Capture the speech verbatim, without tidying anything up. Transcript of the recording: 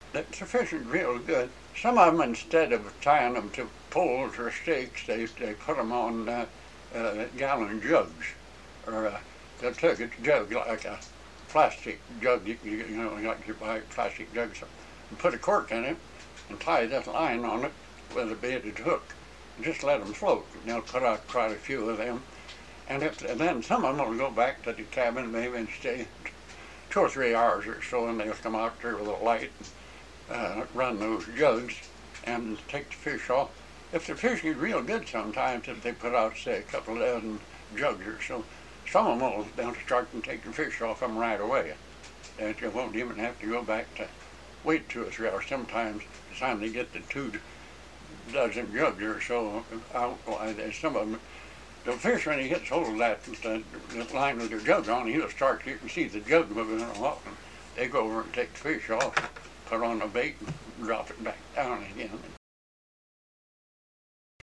That's fishing real good. Some of them, instead of tying them to poles or stakes, they, they put them on uh, uh, gallon jugs. Or uh, they'll take a jug like a plastic jug, you, you know, like you buy plastic jugs, and put a cork in it and tie this line on it with a baited hook. And just let them float. And they'll put out quite a few of them. And, if, and then some of them will go back to the cabin maybe and stay two or three hours or so, and they'll come out there with a light and uh, run those jugs and take the fish off. If the fishing is real good sometimes, if they put out, say, a couple of dozen jugs or so, some of them will they'll start and take the fish off them right away. And you won't even have to go back to wait two or three hours. Sometimes, by the time they get the two dozen jugs or so out, some of them, the fish, when he gets hold of that the, the line with the jug on, he'll start, you can see the jug moving along. They go over and take the fish off, put on the bait, and drop it back down